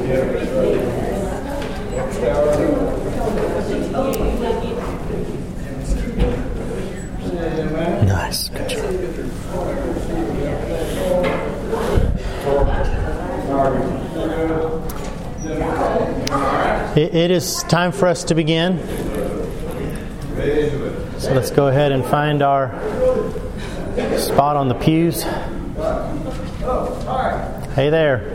Nice. Good job. It is time for us to begin. So let's go ahead and find our spot on the pews. Hey there.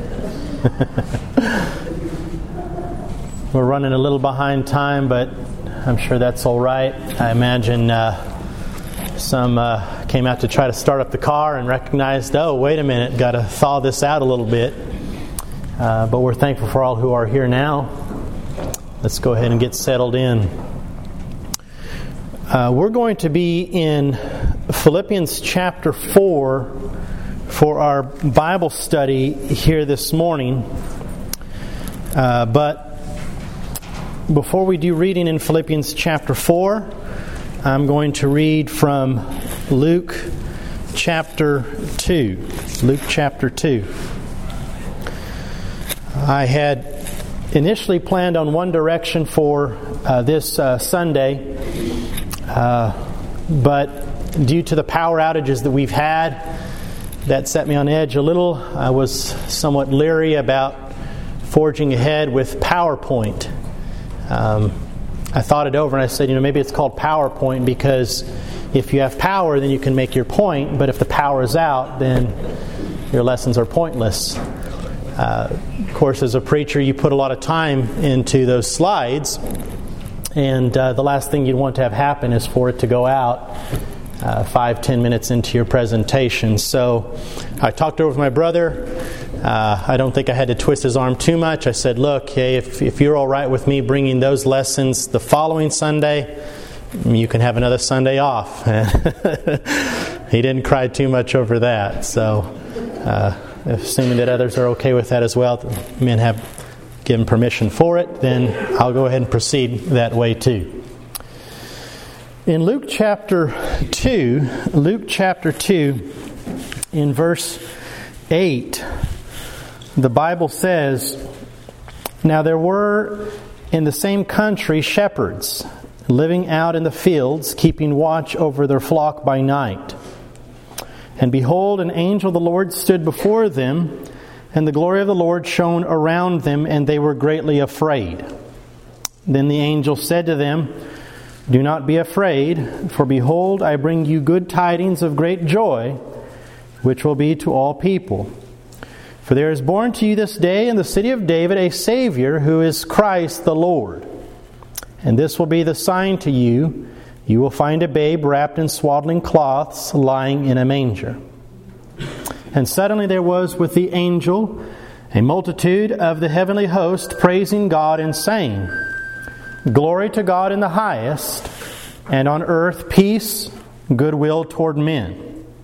We're running a little behind time, but I'm sure that's all right. I imagine some came out to try to start up the car and recognized, oh, wait a minute, got to thaw this out a little bit. But we're thankful for all who are here now. Let's go ahead and get settled in. We're going to be in Philippians chapter 4 for our Bible study here this morning. But before we do reading in Philippians chapter 4, I'm going to read from Luke chapter 2. Luke chapter 2. I had initially planned on one direction for this Sunday, but due to the power outages that we've had, that set me on edge a little. I was somewhat leery about forging ahead with PowerPoint. I thought it over and I said, maybe it's called PowerPoint because if you have power, then you can make your point, but if the power is out, then your lessons are pointless. Of course, as a preacher, you put a lot of time into those slides, and the last thing you'd want to have happen is for it to go out 5-10 minutes into your presentation. So I talked over with my brother. I don't think I had to twist his arm too much. I said, look, hey, if you're all right with me bringing those lessons the following Sunday, you can have another Sunday off. He didn't cry too much over that. So assuming that others are okay with that as well, the men have given permission for it, then I'll go ahead and proceed that way too. In Luke chapter 2, in verse 8, the Bible says, "Now there were in the same country shepherds, living out in the fields, keeping watch over their flock by night. And behold, an angel of the Lord stood before them, and the glory of the Lord shone around them, and they were greatly afraid. Then the angel said to them, 'Do not be afraid, for behold, I bring you good tidings of great joy, which will be to all people. For there is born to you this day in the city of David a Savior, who is Christ the Lord. And this will be the sign to you. You will find a babe wrapped in swaddling cloths, lying in a manger.' And suddenly there was with the angel a multitude of the heavenly host, praising God and saying, 'Glory to God in the highest, and on earth peace, goodwill toward men.'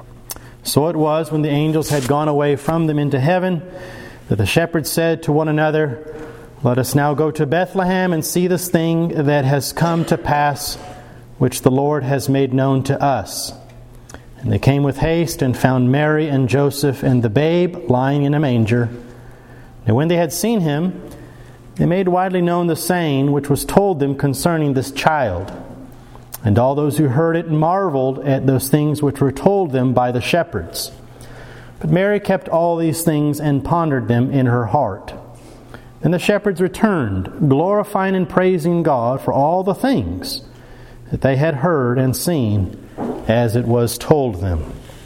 So it was, when the angels had gone away from them into heaven, that the shepherds said to one another, 'Let us now go to Bethlehem and see this thing that has come to pass, which the Lord has made known to us.' And they came with haste and found Mary and Joseph and the babe lying in a manger. And when they had seen him, they made widely known the saying which was told them concerning this child. And all those who heard it marveled at those things which were told them by the shepherds. But Mary kept all these things and pondered them in her heart. And the shepherds returned, glorifying and praising God for all the things that they had heard and seen as it was told them."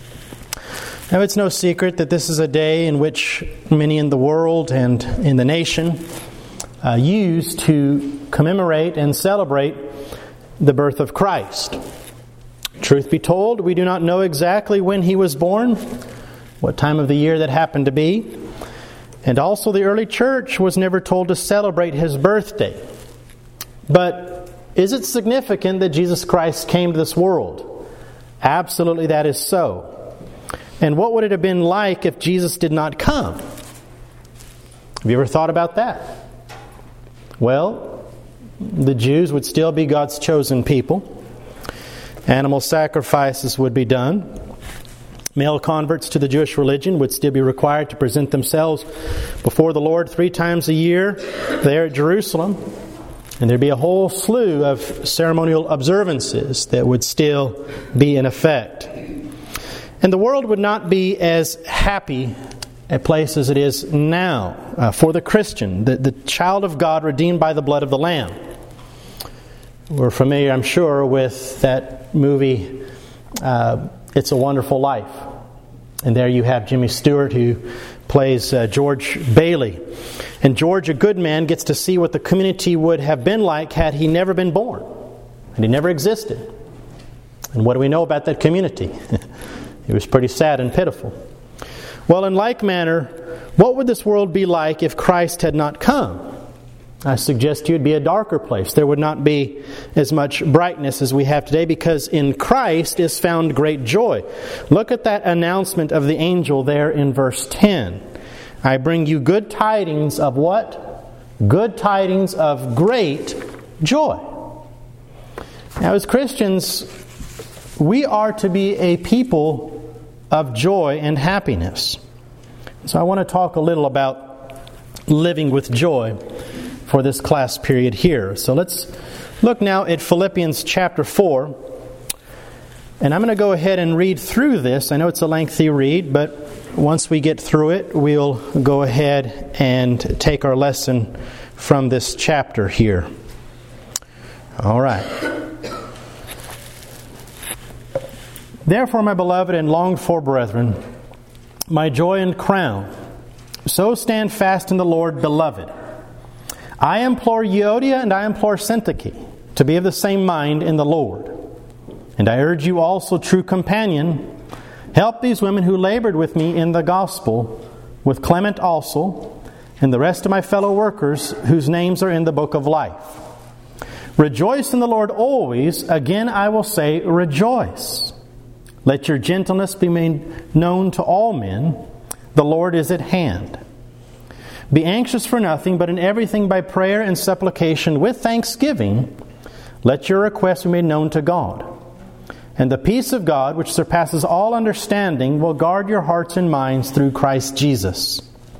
Now, it's no secret that this is a day in which many in the world and in the nation use to commemorate and celebrate the birth of Christ. Truth be told, we do not know exactly when he was born, what time of the year that happened to be, and also the early church was never told to celebrate his birthday. But is it significant that Jesus Christ came to this world? Absolutely, that is so. And what would it have been like if Jesus did not come? Have you ever thought about that? Well, the Jews would still be God's chosen people. Animal sacrifices would be done. Male converts to the Jewish religion would still be required to present themselves before the Lord 3 times a year there at Jerusalem. And there'd be a whole slew of ceremonial observances that would still be in effect. And the world would not be as happy a place as it is now for the Christian, the child of God redeemed by the blood of the Lamb. We're familiar, I'm sure, with that movie, It's a Wonderful Life. And there you have Jimmy Stewart, who plays George Bailey. And George, a good man, gets to see what the community would have been like had he never been born. And he never existed. And what do we know about that community? It was pretty sad and pitiful. Well, in like manner, what would this world be like if Christ had not come? I suggest to you it'd be a darker place. There would not be as much brightness as we have today, because in Christ is found great joy. Look at that announcement of the angel there in verse 10. I bring you good tidings of what? Good tidings of great joy. Now, as Christians, we are to be a people of joy and happiness. So I want to talk a little about living with joy for this class period here. So let's look now at Philippians chapter 4. And I'm going to go ahead and read through this. I know it's a lengthy read, but once we get through it, we'll go ahead and take our lesson from this chapter here. All right. Therefore, my beloved and longed for brethren, my joy and crown, so stand fast in the Lord, beloved. I implore Euodia and I implore Syntyche to be of the same mind in the Lord. And I urge you also, true companion, help these women who labored with me in the gospel, with Clement also, and the rest of my fellow workers whose names are in the book of life. Rejoice in the Lord always. Again I will say, rejoice. Let your gentleness be made known to all men. The Lord is at hand. Be anxious for nothing, but in everything by prayer and supplication with thanksgiving, let your requests be made known to God. And the peace of God, which surpasses all understanding, will guard your hearts and minds through Christ Jesus.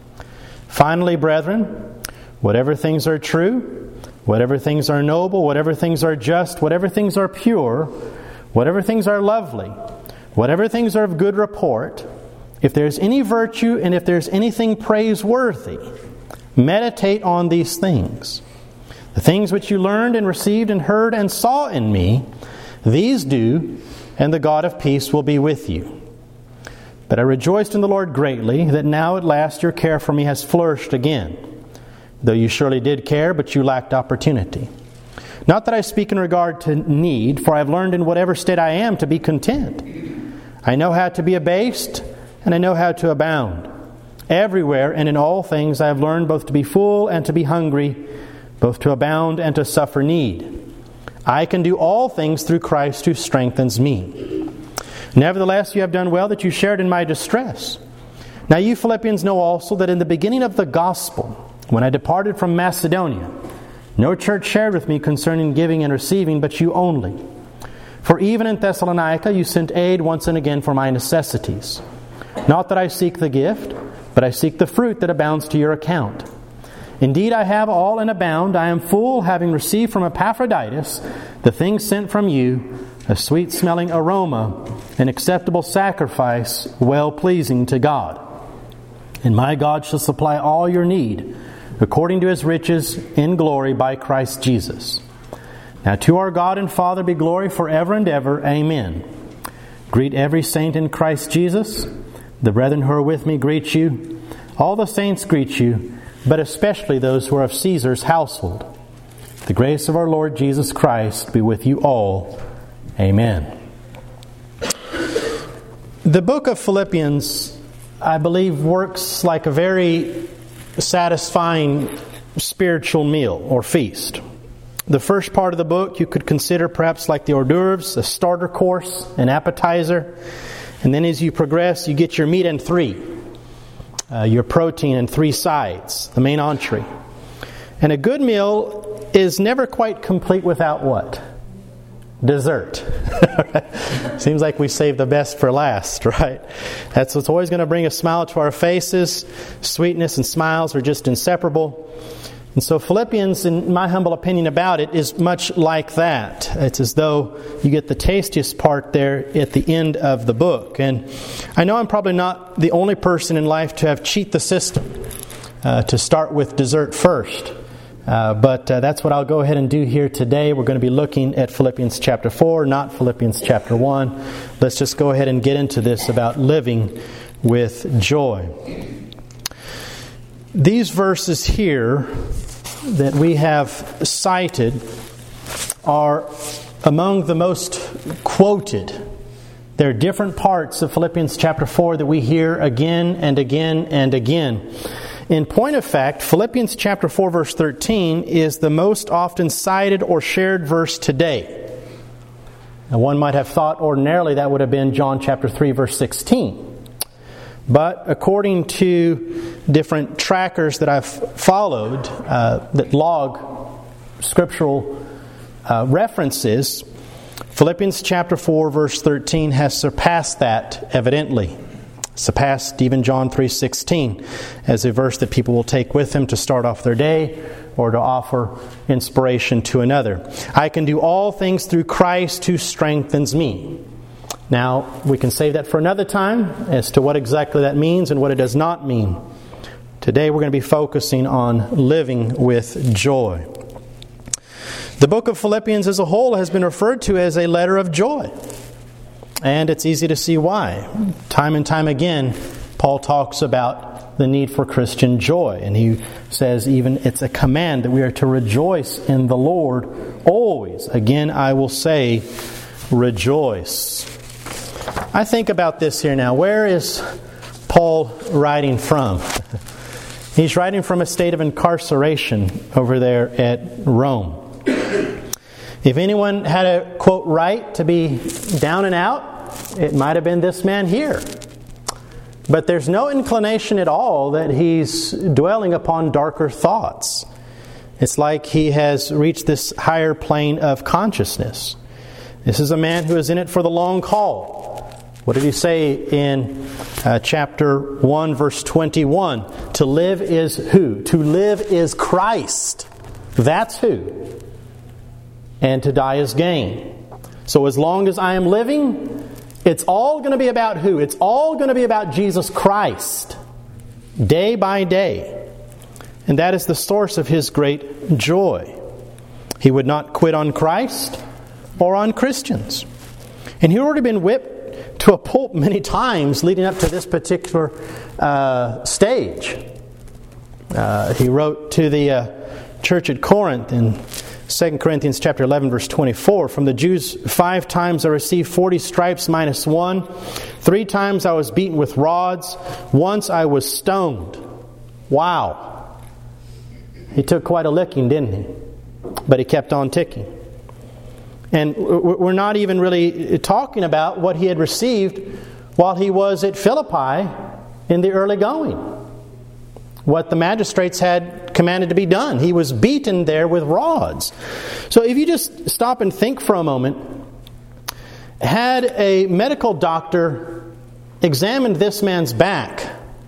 Finally, brethren, whatever things are true, whatever things are noble, whatever things are just, whatever things are pure, whatever things are lovely, whatever things are of good report, if there's any virtue and if there's anything praiseworthy, meditate on these things. The things which you learned and received and heard and saw in me, these do, and the God of peace will be with you. But I rejoiced in the Lord greatly that now at last your care for me has flourished again, though you surely did care, but you lacked opportunity. Not that I speak in regard to need, for I have learned in whatever state I am to be content. I know how to be abased, and I know how to abound. Everywhere and in all things I have learned both to be full and to be hungry, both to abound and to suffer need. I can do all things through Christ who strengthens me. Nevertheless, you have done well that you shared in my distress. Now you Philippians know also that in the beginning of the gospel, when I departed from Macedonia, no church shared with me concerning giving and receiving, but you only. For even in Thessalonica you sent aid once and again for my necessities. Not that I seek the gift, but I seek the fruit that abounds to your account. Indeed, I have all and abound. I am full, having received from Epaphroditus the things sent from you, a sweet-smelling aroma, an acceptable sacrifice, well-pleasing to God. And my God shall supply all your need, according to His riches in glory by Christ Jesus. Now to our God and Father be glory forever and ever. Amen. Greet every saint in Christ Jesus. The brethren who are with me greet you. All the saints greet you, but especially those who are of Caesar's household. The grace of our Lord Jesus Christ be with you all. Amen. The book of Philippians, I believe, works like a very satisfying spiritual meal or feast. The first part of the book you could consider perhaps like the hors d'oeuvres, a starter course, an appetizer. And then as you progress, you get your meat and three. Your protein and three sides, the main entree. And a good meal is never quite complete without what? Dessert. Seems like we save the best for last, right? That's what's always going to bring a smile to our faces. Sweetness and smiles are just inseparable. And so Philippians, in my humble opinion about it, is much like that. It's as though you get the tastiest part there at the end of the book. And I know I'm probably not the only person in life to have cheat the system, to start with dessert first. But that's what I'll go ahead and do here today. We're going to be looking at Philippians chapter 4, not Philippians chapter 1. Let's just go ahead and get into this about living with joy. These verses here that we have cited are among the most quoted. There are different parts of Philippians chapter 4 that we hear again and again and again. In point of fact, Philippians chapter 4 verse 13 is the most often cited or shared verse today. Now, one might have thought ordinarily that would have been John chapter 3 verse 16. But according to different trackers that I've followed that log scriptural references, Philippians chapter 4 verse 13 has surpassed that evidently. Surpassed even John 3:16 as a verse that people will take with them to start off their day or to offer inspiration to another. I can do all things through Christ who strengthens me. Now, we can save that for another time as to what exactly that means and what it does not mean. Today we're going to be focusing on living with joy. The book of Philippians as a whole has been referred to as a letter of joy. And it's easy to see why. Time and time again, Paul talks about the need for Christian joy. And he says even it's a command that we are to rejoice in the Lord always. Again, I will say, rejoice. I think about this here now. Where is Paul writing from? He's writing from a state of incarceration over there at Rome. If anyone had a, quote, right to be down and out, it might have been this man here. But there's no inclination at all that he's dwelling upon darker thoughts. It's like he has reached this higher plane of consciousness. This is a man who is in it for the long haul. What did he say in chapter 1, verse 21? To live is who? To live is Christ. That's who. And to die is gain. So as long as I am living, it's all going to be about who? It's all going to be about Jesus Christ. Day by day. And that is the source of his great joy. He would not quit on Christ or on Christians. And he had already been whipped to a pulp many times leading up to this particular stage. He wrote to the church at Corinth in 2 Corinthians chapter 11, verse 24, from the Jews 5 times I received 40 stripes minus 1. 3 times I was beaten with rods. Once I was stoned. Wow. He took quite a licking, didn't he? But he kept on ticking. And we're not even really talking about what he had received while he was at Philippi in the early going. What the magistrates had commanded to be done. He was beaten there with rods. So if you just stop and think for a moment, had a medical doctor examined this man's back,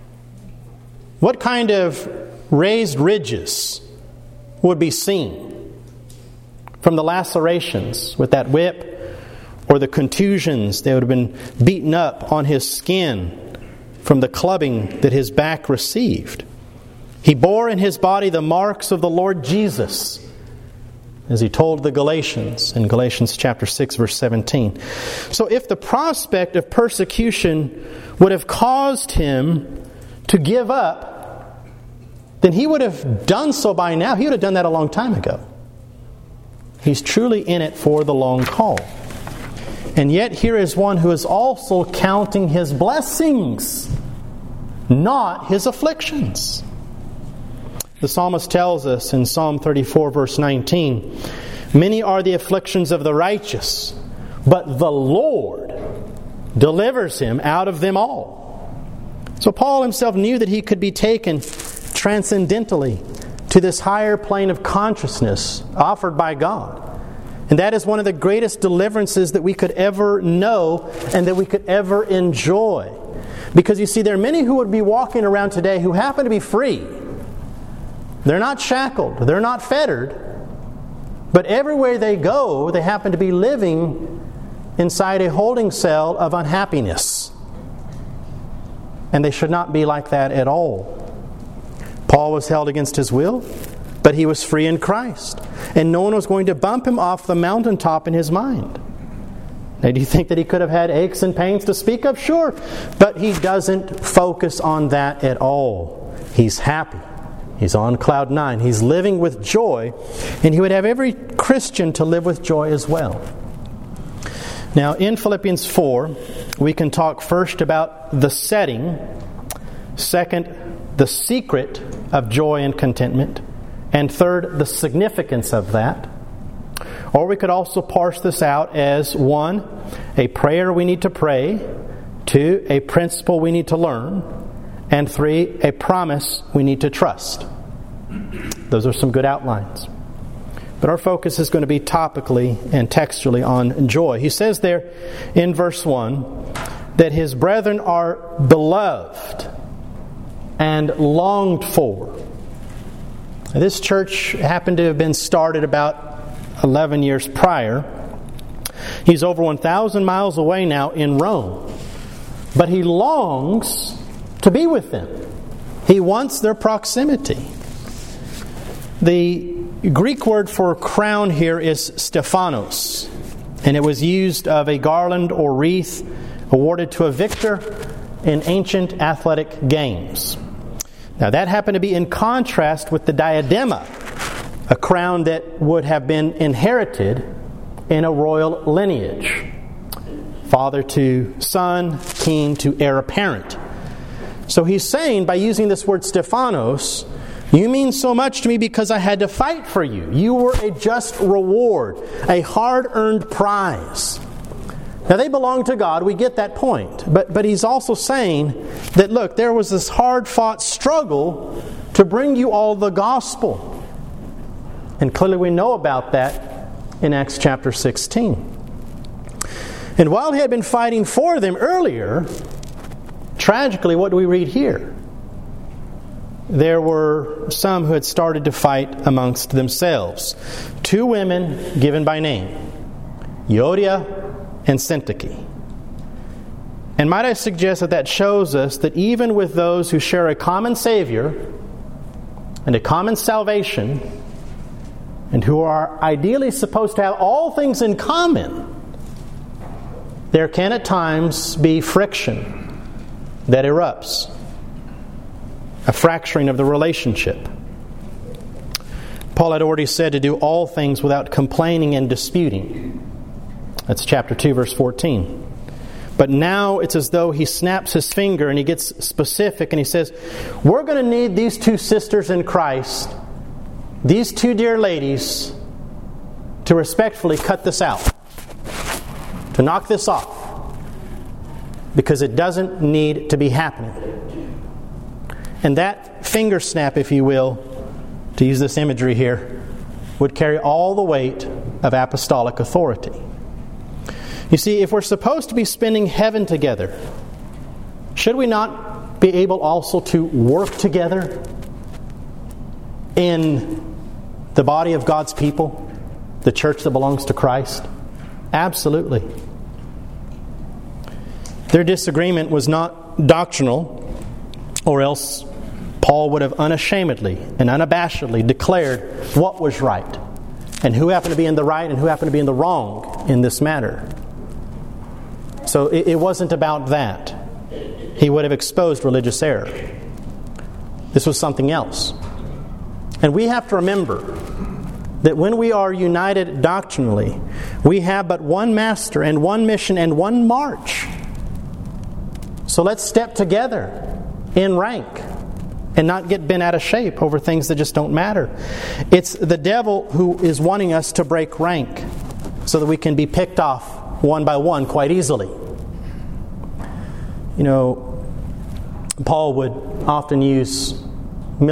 what kind of raised ridges would be seen from the lacerations with that whip, or the contusions that would have been beaten up on his skin from the clubbing that his back received? He bore in his body the marks of the Lord Jesus, as he told the Galatians in Galatians chapter 6, verse 17. So if the prospect of persecution would have caused him to give up, then he would have done so by now. He would have done that a long time ago. He's truly in it for the long haul. And yet here is one who is also counting his blessings, not his afflictions. The psalmist tells us in Psalm 34, verse 19, many are the afflictions of the righteous, but the Lord delivers him out of them all. So Paul himself knew that he could be taken transcendentally to this higher plane of consciousness offered by God. And that is one of the greatest deliverances that we could ever know and that we could ever enjoy. Because you see, there are many who would be walking around today who happen to be free. They're not shackled. They're not fettered. But everywhere they go, they happen to be living inside a holding cell of unhappiness. And they should not be like that at all. Paul was held against his will, but he was free in Christ. And no one was going to bump him off the mountaintop in his mind. Now, do you think that he could have had aches and pains to speak of? Sure. But he doesn't focus on that at all. He's happy. He's on cloud nine. He's living with joy. And he would have every Christian to live with joy as well. Now, in Philippians 4, we can talk first about the setting. Second, the secret of joy and contentment. And third, the significance of that. Or we could also parse this out as 1, a prayer we need to pray, 2, a principle we need to learn, and 3, a promise we need to trust. Those are some good outlines. But our focus is going to be topically and textually on joy. He says there in verse 1 that his brethren are beloved and longed for. This church happened to have been started about 11 years prior. He's over 1,000 miles away now in Rome. But he longs to be with them. He wants their proximity. The Greek word for crown here is Stephanos. And it was used of a garland or wreath awarded to a victor in ancient athletic games. Now that happened to be in contrast with the diadema, a crown that would have been inherited in a royal lineage. Father to son, king to heir apparent. So he's saying, by using this word Stephanos, you mean so much to me because I had to fight for you. You were a just reward, a hard-earned prize. Now they belong to God, we get that point. But he's also saying that, look, there was this hard-fought struggle to bring you all the gospel. And clearly we know about that in Acts chapter 16. And while he had been fighting for them earlier, tragically, what do we read here? There were some who had started to fight amongst themselves. 2 women given by name, Euodia and Syntyche. And might I suggest that shows us that even with those who share a common Savior and a common salvation, and who are ideally supposed to have all things in common, there can at times be friction that erupts, a fracturing of the relationship. Paul had already said to do all things without complaining and disputing. That's chapter 2, verse 14. But now it's as though he snaps his finger and he gets specific and he says, we're going to need these 2 sisters in Christ, these 2 dear ladies, to respectfully cut this out, to knock this off, because it doesn't need to be happening. And that finger snap, if you will, to use this imagery here, would carry all the weight of apostolic authority. You see, if we're supposed to be spending heaven together, should we not be able also to work together in the body of God's people, the church that belongs to Christ? Absolutely. Their disagreement was not doctrinal, or else Paul would have unashamedly and unabashedly declared what was right and who happened to be in the right and who happened to be in the wrong in this matter. So it wasn't about that. He would have exposed religious error. This was something else. And we have to remember that when we are united doctrinally, we have but one master and one mission and one march. So let's step together in rank and not get bent out of shape over things that just don't matter. It's the devil who is wanting us to break rank so that we can be picked off one by one quite easily. You know, Paul would often use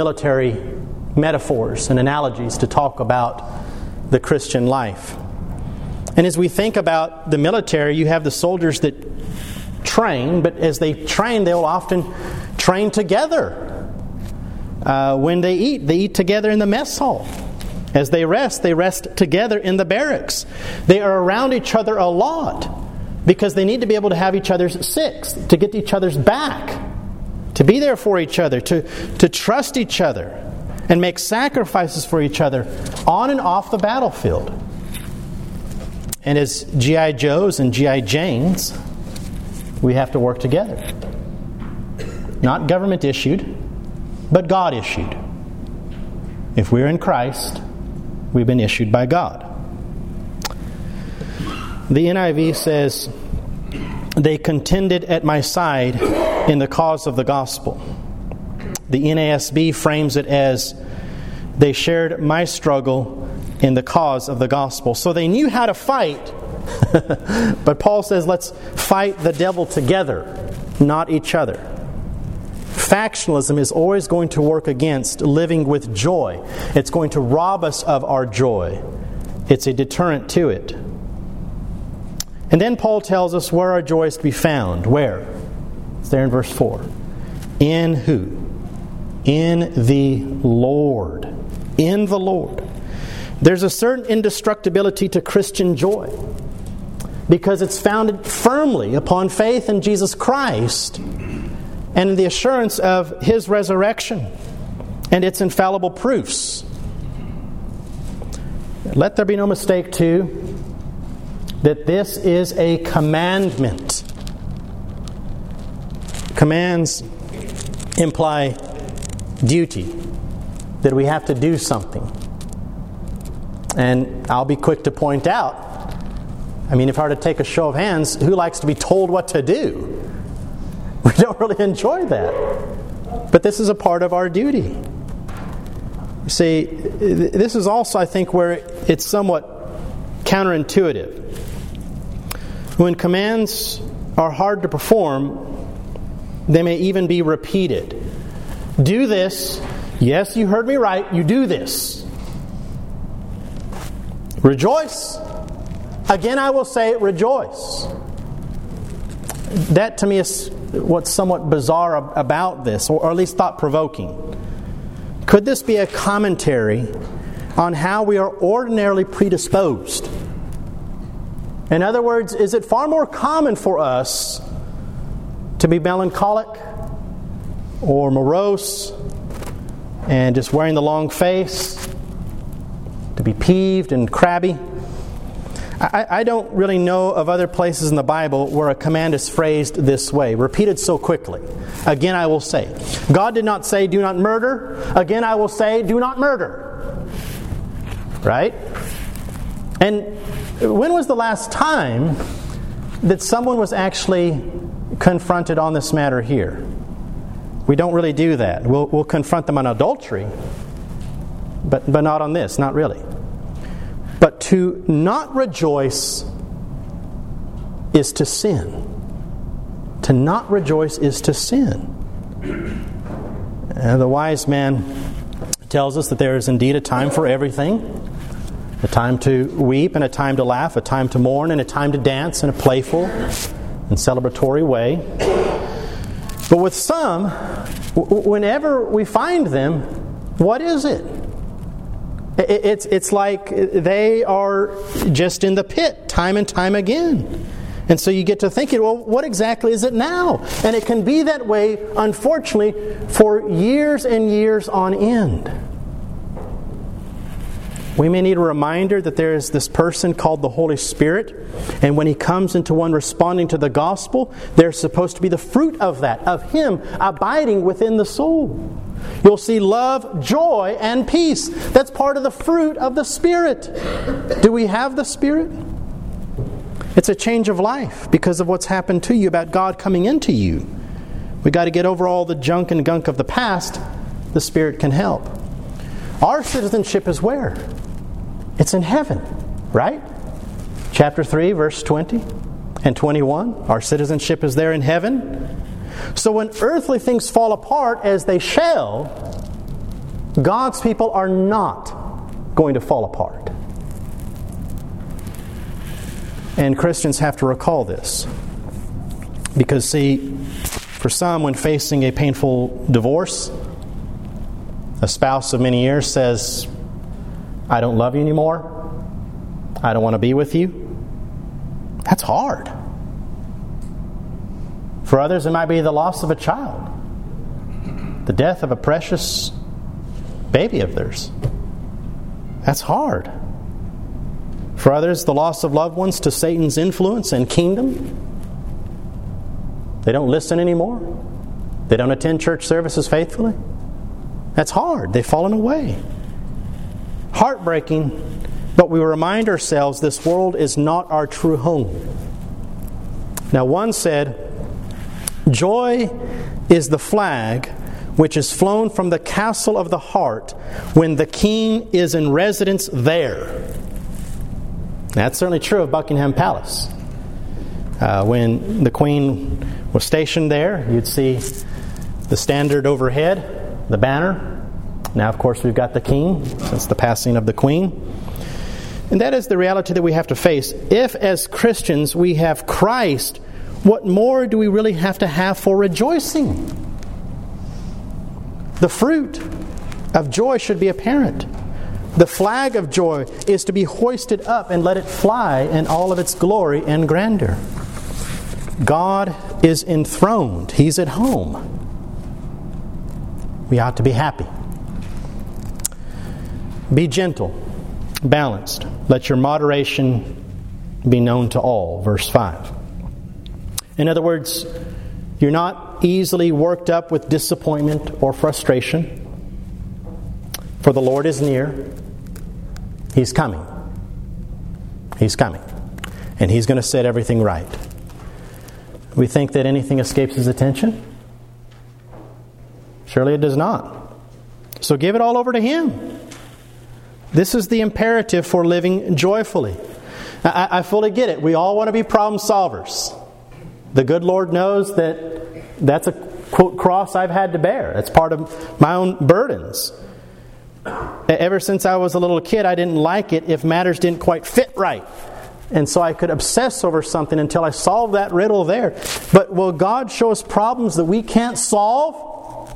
military metaphors and analogies to talk about the Christian life. And as we think about the military, you have the soldiers that train, but as they train, they'll often train together. When they eat together in the mess hall. As they rest together in the barracks. They are around each other a lot because they need to be able to have each other's six, to get each other's back, to be there for each other, to trust each other, and make sacrifices for each other on and off the battlefield. And as G.I. Joes and G.I. Janes, we have to work together. Not government issued, but God issued. If we're in Christ, we've been issued by God. The NIV says, they contended at my side in the cause of the gospel. The NASB frames it as, they shared my struggle in the cause of the gospel. So they knew how to fight, but Paul says, let's fight the devil together, not each other. Factionalism is always going to work against living with joy. It's going to rob us of our joy. It's a deterrent to it. And then Paul tells us where our joy is to be found. Where? It's there in verse 4. In who? In the Lord. In the Lord. There's a certain indestructibility to Christian joy because it's founded firmly upon faith in Jesus Christ and the assurance of His resurrection and its infallible proofs. Let there be no mistake, too, that this is a commandment. Commands imply duty, that we have to do something. And I'll be quick to point out, if I were to take a show of hands, who likes to be told what to do? We don't really enjoy that. But this is a part of our duty. You see, this is also, I think, where it's somewhat counterintuitive. When commands are hard to perform, they may even be repeated. Do this. Yes, you heard me right. You do this. Rejoice. Again, I will say, rejoice. That to me is what's somewhat bizarre about this, or at least thought-provoking. Could this be a commentary on how we are ordinarily predisposed? In other words, is it far more common for us to be melancholic or morose and just wearing the long face, to be peeved and crabby? I don't really know of other places in the Bible where a command is phrased this way, repeated so quickly. Again, I will say. God did not say, do not murder. Again, I will say, do not murder. Right? And when was the last time that someone was actually confronted on this matter here? We don't really do that. We'll confront them on adultery, but not on this, not really. But to not rejoice is to sin. To not rejoice is to sin. The wise man tells us that there is indeed a time for everything. A time to weep and a time to laugh, a time to mourn and a time to dance in a playful and celebratory way. But with some, whenever we find them, what is it? It's like they are just in the pit time and time again. And so you get to thinking, well, what exactly is it now? And it can be that way, unfortunately, for years and years on end. We may need a reminder that there is this person called the Holy Spirit, and when He comes into one responding to the gospel, there's supposed to be the fruit of that, of Him abiding within the soul. You'll see love, joy, and peace. That's part of the fruit of the Spirit. Do we have the Spirit? It's a change of life because of what's happened to you, about God coming into you. We've got to get over all the junk and gunk of the past. The Spirit can help. Our citizenship is where? It's in heaven, right? Chapter 3, verse 20 and 21. Our citizenship is there in heaven. So when earthly things fall apart, as they shall, God's people are not going to fall apart. And Christians have to recall this. Because, see, for some, when facing a painful divorce, a spouse of many years says, I don't love you anymore. I don't want to be with you. That's hard. For others, it might be the loss of a child, the death of a precious baby of theirs. That's hard. For others, the loss of loved ones to Satan's influence and kingdom. They don't listen anymore. They don't attend church services faithfully. That's hard. They've fallen away. Heartbreaking, but we remind ourselves this world is not our true home. Now, one said, joy is the flag which is flown from the castle of the heart when the king is in residence there. That's certainly true of Buckingham Palace. When the Queen was stationed there, you'd see the standard overhead, the banner. Now, of course, we've got the King since the passing of the Queen. And that is the reality that we have to face. If, as Christians, we have Christ, what more do we really have to have for rejoicing? The fruit of joy should be apparent. The flag of joy is to be hoisted up and let it fly in all of its glory and grandeur. God is enthroned. He's at home. We ought to be happy. Be gentle, balanced. Let your moderation be known to all. Verse 5. In other words, you're not easily worked up with disappointment or frustration. For the Lord is near. He's coming. He's coming. And He's going to set everything right. We think that anything escapes His attention? Surely it does not. So give it all over to Him. This is the imperative for living joyfully. I fully get it. We all want to be problem solvers. The good Lord knows that that's a quote cross I've had to bear. It's part of my own burdens. Ever since I was a little kid, I didn't like it if matters didn't quite fit right. And so I could obsess over something until I solved that riddle there. But will God show us problems that we can't solve?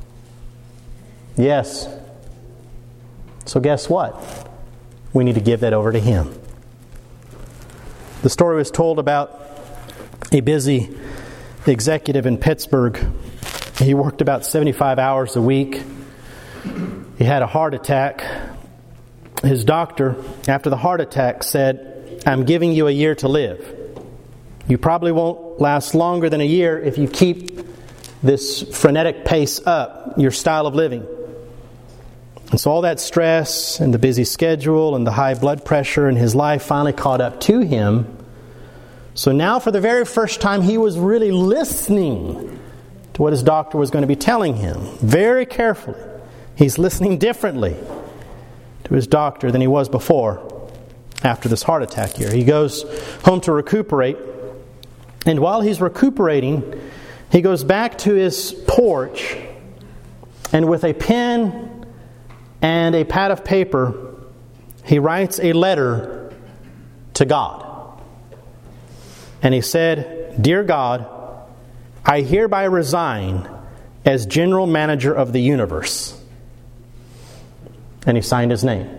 Yes. So guess what? We need to give that over to Him. The story was told about a busy executive in Pittsburgh. He worked about 75 hours a week. He had a heart attack. His doctor, after the heart attack, said, I'm giving you a year to live. You probably won't last longer than a year if you keep this frenetic pace up, your style of living. And so all that stress and the busy schedule and the high blood pressure in his life finally caught up to him. So now for the very first time he was really listening to what his doctor was going to be telling him. Very carefully. He's listening differently to his doctor than he was before after this heart attack year. He goes home to recuperate. And while he's recuperating, he goes back to his porch and with a pen and a pad of paper, he writes a letter to God. And he said, Dear God, I hereby resign as general manager of the universe. And he signed his name.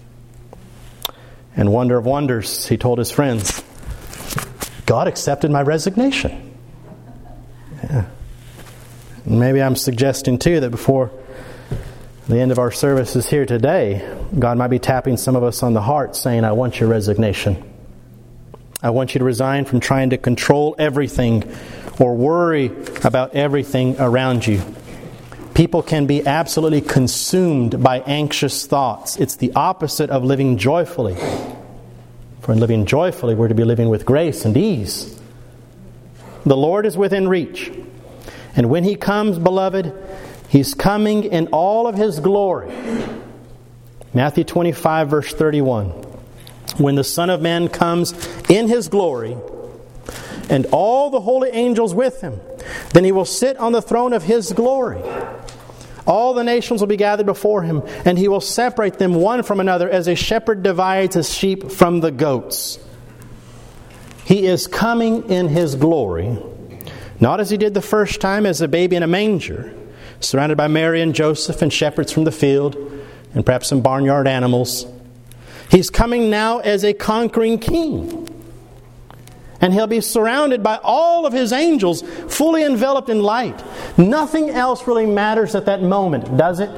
And wonder of wonders, he told his friends, God accepted my resignation. Yeah. Maybe I'm suggesting too that before the end of our services here today, God might be tapping some of us on the heart saying, I want your resignation. I want you to resign from trying to control everything or worry about everything around you. People can be absolutely consumed by anxious thoughts. It's the opposite of living joyfully. For in living joyfully, we're to be living with grace and ease. The Lord is within reach. And when He comes, beloved, He's coming in all of His glory. Matthew 25, verse 31. When the Son of Man comes in His glory, and all the holy angels with Him, then He will sit on the throne of His glory. All the nations will be gathered before Him, and He will separate them one from another as a shepherd divides his sheep from the goats. He is coming in His glory, not as He did the first time as a baby in a manger, surrounded by Mary and Joseph and shepherds from the field and perhaps some barnyard animals. He's coming now as a conquering king. And He'll be surrounded by all of His angels, fully enveloped in light. Nothing else really matters at that moment, does it?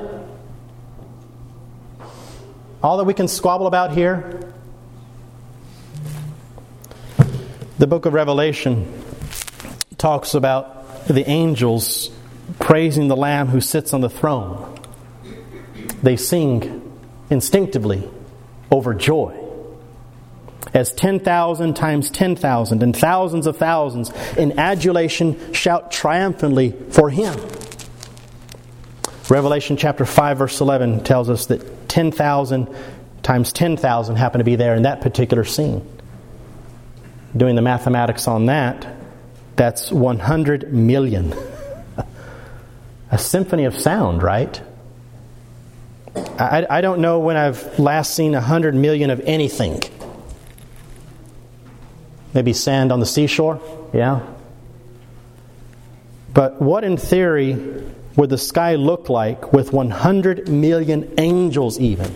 All that we can squabble about here. The book of Revelation talks about the angels praising the Lamb who sits on the throne. They sing instinctively overjoy as 10,000 times 10,000 and thousands of thousands in adulation shout triumphantly for Him. Revelation chapter 5 verse 11 tells us that 10,000 times 10,000 happen to be there in that particular scene. Doing the mathematics on that, that's 100 million. A symphony of sound, right? I don't know when I've last seen 100 million of anything. Maybe sand on the seashore? Yeah. But what in theory would the sky look like with 100 million angels even?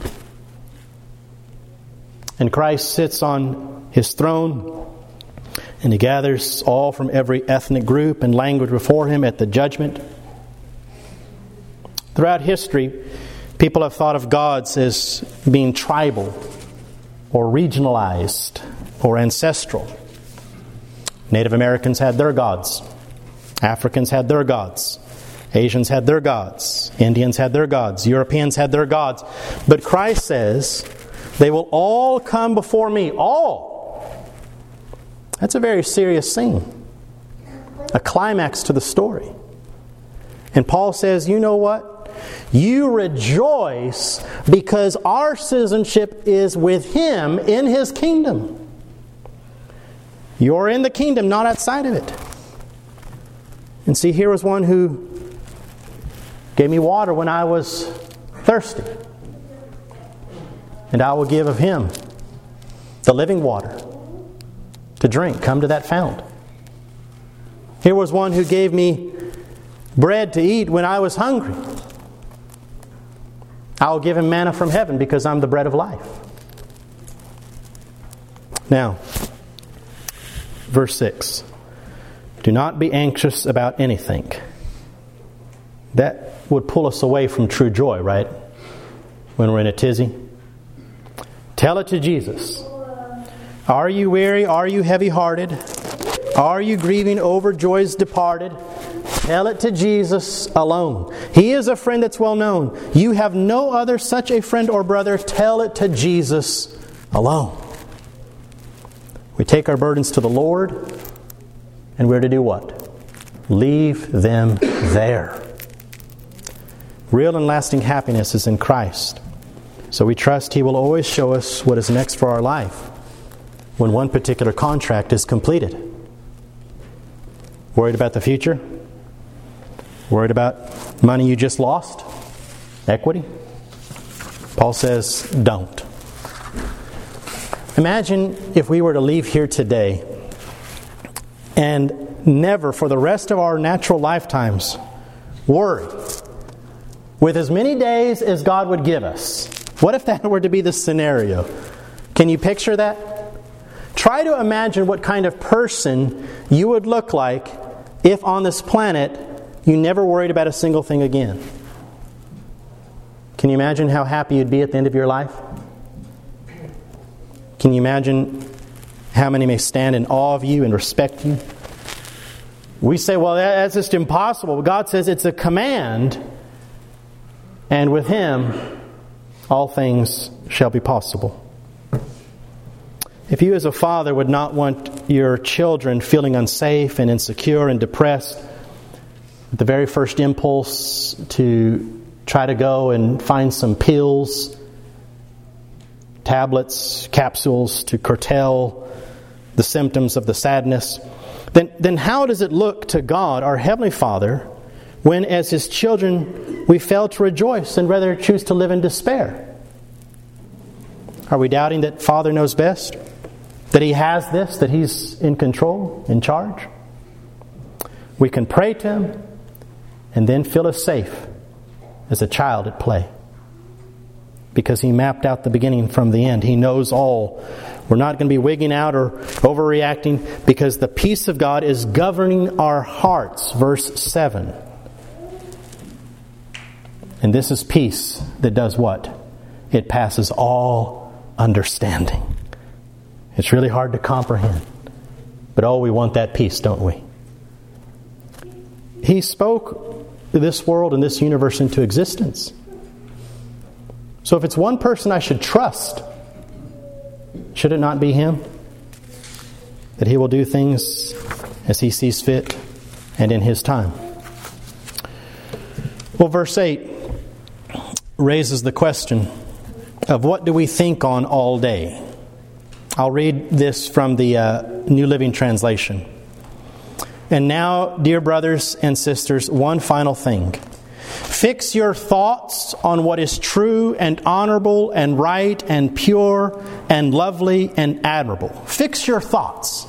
And Christ sits on His throne, and He gathers all from every ethnic group and language before Him at the judgment. Throughout history, people have thought of gods as being tribal or regionalized or ancestral. Native Americans had their gods. Africans had their gods. Asians had their gods. Indians had their gods. Europeans had their gods. But Christ says, they will all come before me. All. That's a very serious scene. A climax to the story. And Paul says, you know what? You rejoice because our citizenship is with Him in His kingdom. You're in the kingdom, not outside of it. And see, here was one who gave me water when I was thirsty. And I will give of Him the living water to drink. Come to that fount. Here was one who gave me bread to eat when I was hungry. I will give Him manna from heaven because I'm the bread of life. Now, verse 6. Do not be anxious about anything. That would pull us away from true joy, right? When we're in a tizzy. Tell it to Jesus. Are you weary? Are you heavy-hearted? Are you grieving over joys departed? Tell it to Jesus alone. He is a friend that's well known. You have no other such a friend or brother. Tell it to Jesus alone. We take our burdens to the Lord, and we're to do what? Leave them there. Real and lasting happiness is in Christ. So we trust He will always show us what is next for our life when one particular contract is completed. Worried about the future? Worried about money you just lost? Equity? Paul says, don't. Imagine if we were to leave here today and never for the rest of our natural lifetimes worry with as many days as God would give us. What if that were to be the scenario? Can you picture that? Try to imagine what kind of person you would look like if on this planet you never worried about a single thing again. Can you imagine how happy you'd be at the end of your life? Can you imagine how many may stand in awe of you and respect you? We say, well, that's just impossible. But God says it's a command. And with Him, all things shall be possible. If you as a father would not want your children feeling unsafe and insecure and depressed, the very first impulse to try to go and find some pills, tablets, capsules to curtail the symptoms of the sadness, then how does it look to God, our Heavenly Father, when as His children we fail to rejoice and rather choose to live in despair? Are we doubting that Father knows best? that He has this, that He's in control, in charge. We can pray to Him and then feel as safe as a child at play. Because He mapped out the beginning from the end. He knows all. We're not going to be wigging out or overreacting because the peace of God is governing our hearts. Verse 7. And this is peace that does what? It passes all understanding. It's really hard to comprehend. But oh, we want that peace, don't we? He spoke this world and this universe into existence. So if it's one person I should trust, should it not be Him? That He will do things as He sees fit and in His time. Well, verse 8 raises the question of what do we think on all day? I'll read this from the New Living Translation. And now, dear brothers and sisters, one final thing. Fix your thoughts on what is true and honorable and right and pure and lovely and admirable. Fix your thoughts.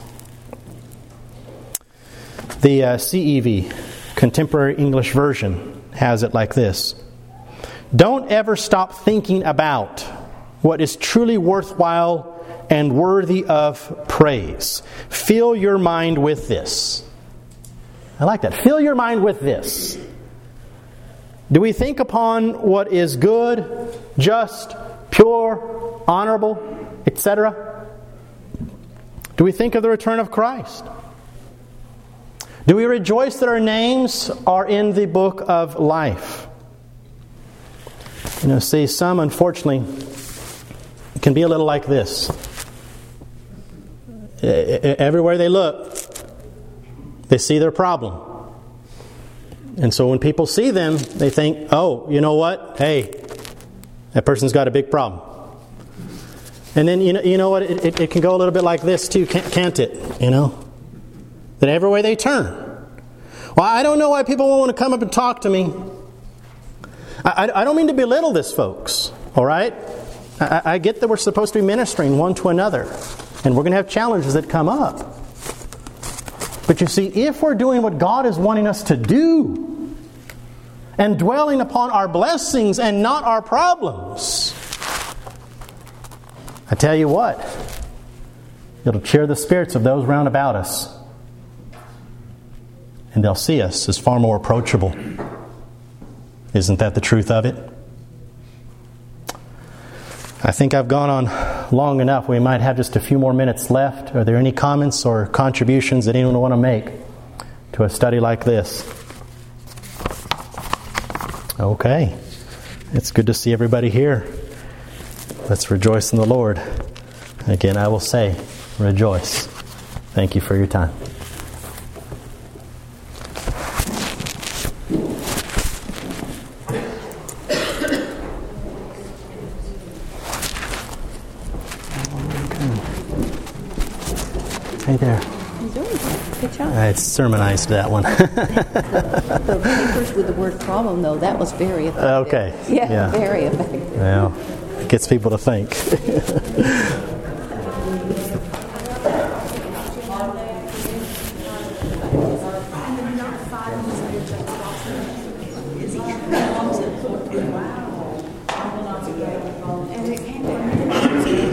The CEV, Contemporary English Version, has it like this. Don't ever stop thinking about what is truly worthwhile and worthy of praise. Fill your mind with this. I like that. Fill your mind with this. Do we think upon what is good, just, pure, honorable, etc.? Do we think of the return of Christ? Do we rejoice that our names are in the book of life? See, some, unfortunately, can be a little like this. Everywhere they look, they see their problem. And so when people see them, they think, oh, you know what? Hey, that person's got a big problem. And then, you know what? It can go a little bit like this too, can't it? That everywhere they turn. Well, I don't know why people won't want to come up and talk to me. I don't mean to belittle this, folks. All right? I get that we're supposed to be ministering one to another. And we're going to have challenges that come up. But you see, if we're doing what God is wanting us to do, and dwelling upon our blessings and not our problems, I tell you what, it'll cheer the spirits of those round about us. And they'll see us as far more approachable. Isn't that the truth of it? I think I've gone on long enough. We might have just a few more minutes left. Are there any comments or contributions that anyone want to make to a study like this? Okay. It's good to see everybody here. Let's rejoice in the Lord. Again, I will say, rejoice. Thank you for your time. Hey there. Good job. I sermonized that one. The papers with the word problem, though, that was very effective. Okay. Yeah, very effective. Well, it gets people to think.